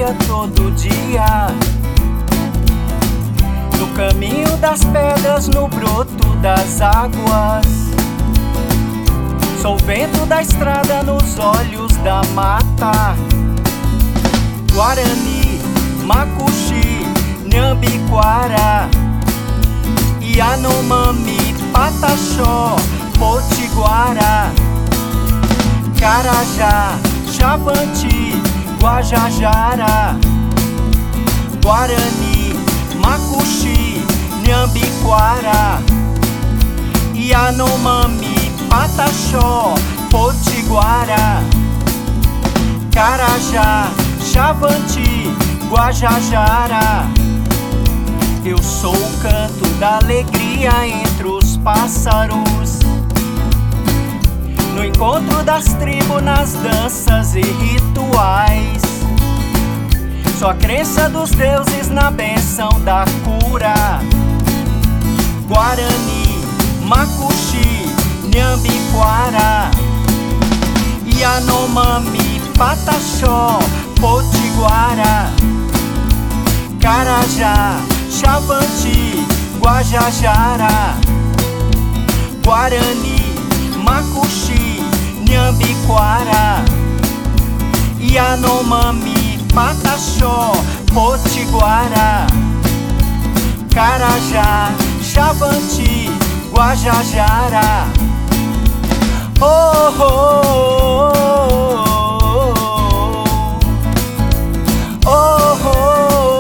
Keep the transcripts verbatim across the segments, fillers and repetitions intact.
brilha todo dia. No caminho das pedras, no broto das águas. Sou o vento da estrada nos olhos da mata. Guarani, Macuxi, Nhambiquara, Yanomami, Pataxó, Potiguara, Carajá, Xavanti, Guajajara, Guarani, Macuxi, Nhambiquara, Yanomami, Pataxó, Potiguara, Carajá, Xavanti, Guajajara. Eu sou o canto da alegria entre os pássaros, no encontro das tribos, nas danças e rituais. Sou a crença dos deuses na bênção da cura. Guarani, Macuxi, Nhambiquara, Yanomami, Pataxó, Potiguara, Carajá, Xavanti, Guajajara, Guarani, Macuxi, Nhambiquara, Yanomami, Pataxó, Potiguara, Carajá, Xavanti, Guajajara. Oh, oh, oh, oh, oh, oh, oh.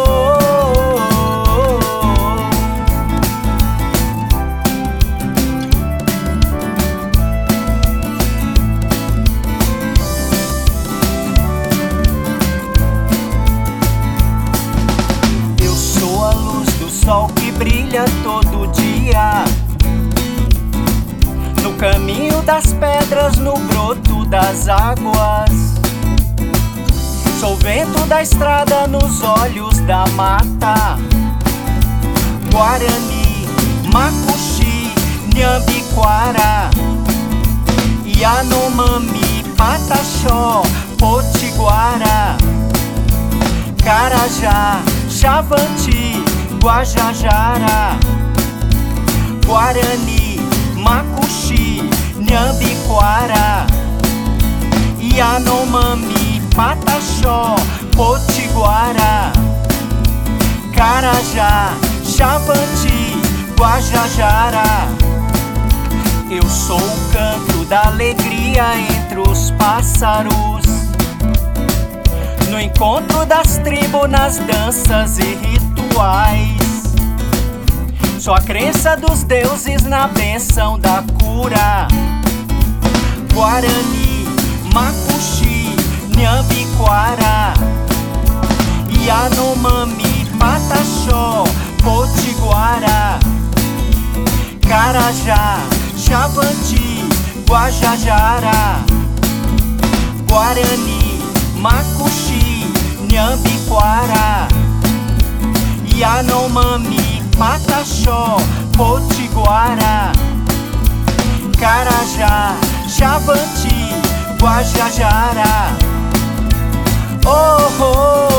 Eu sou a luz do sol que brilha todo dia. No caminho das pedras, no broto das águas. Sou o vento da estrada nos olhos da mata. Guarani, Macuxi, Nhambiquara, Yanomami, Pataxó, Potiguara, Carajá, Xavanti, Guajajara, Guarani, Macuxi, Nhambiquara, Yanomami, Pataxó, Potiguara, Carajá, Xavanti, Guajajara. Eu sou o canto da alegria entre os pássaros, no encontro das tribos, nas danças e rituais. Sou a crença dos deuses na bênção da cura. Guarani, Macuxi, Nhambiquara, Yanomami, Pataxó, Potiguara, Carajá, Xavanti, Guajajara, Guarani, Macuxi, Nhambiquara, Yanomami, Pataxó, Potiguara, Carajá, Xavanti, Guajajara. Oh, oh.